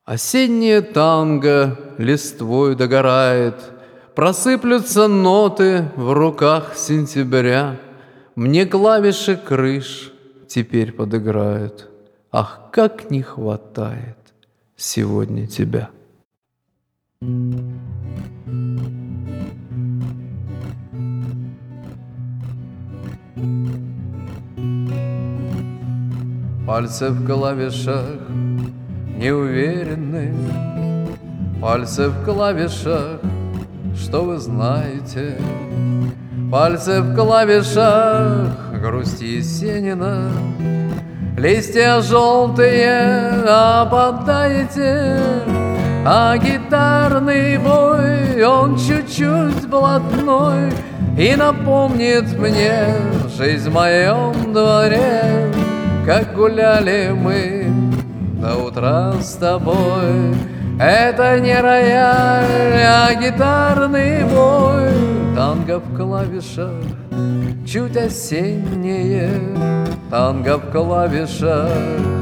Осеннее танго листвой догорает, просыплются ноты в руках сентября. Мне клавиши крыш теперь подыграют. Ах, как не хватает сегодня тебя. Пальцы в клавишах неуверенны, пальцы в клавишах, что вы знаете. Пальцы в клавишах грусти Есенина, листья желтые опадаете, а гитарный бой, он чуть-чуть блатной и напомнит мне жизнь в моем дворе, как гуляли мы до утра с тобой. Это не рояль, а гитарный бой. Танго в клавишах, чуть осеннее. Танго в клавишах,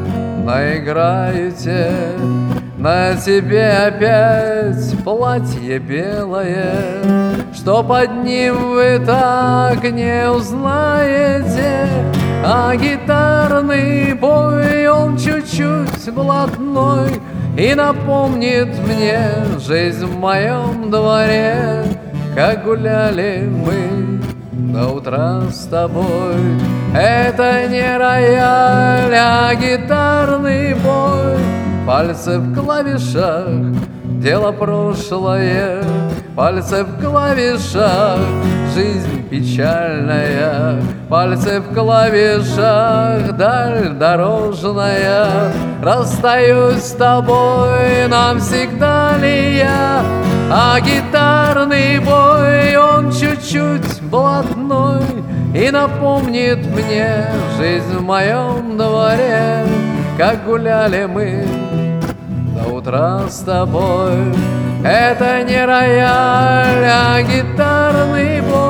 наиграете. На тебе опять платье белое, что под ним вы так не узнаете. А гитарный бой, он чуть-чуть блатной и напомнит мне жизнь в моем дворе, как гуляли мы до утра с тобой. Это не рояль, а гитарный бой. Пальцы в клавишах, дело прошлое. Пальцы в клавишах, жизнь печальная. Пальцы в клавишах, даль дорожная. Расстаюсь с тобой, навсегда ли я? А гитарный бой, он чуть-чуть блатной и напомнит мне жизнь в моем дворе, как гуляли мы до утра с тобой. Это не рояль, а гитарный бой.